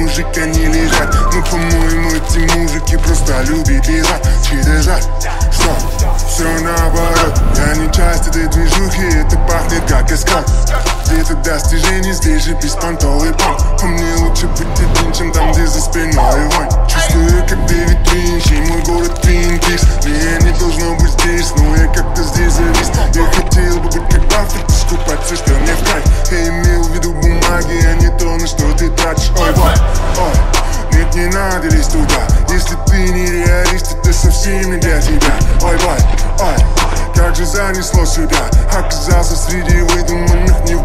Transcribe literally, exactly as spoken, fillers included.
мужик, они лежат. Но по-моему эти мужики просто любят лежать. Чей-то жать, что? Все наоборот. Я не часть этой движухи, это пахнет как эскорт. Где-то достижений, здесь же беспонтовый панк. По мне лучше быть один, чем там, где за спиной вонь. Чувствую, как Дэвид Линч, и мой город Твин Пикс. Меня не должно быть здесь, но я как-то здесь завис. Я хотел бы быть как Баффет, скупать все, что мне в кайф. Я имел в виду бумаги, а не то, на что ты тратишь. Ой, ой, ой, нет, не надо лезть туда. Если ты не реалист, это совсем не для тебя. Ой, ой, ой, как же занесло сюда. Оказался среди выдуманных невозможных.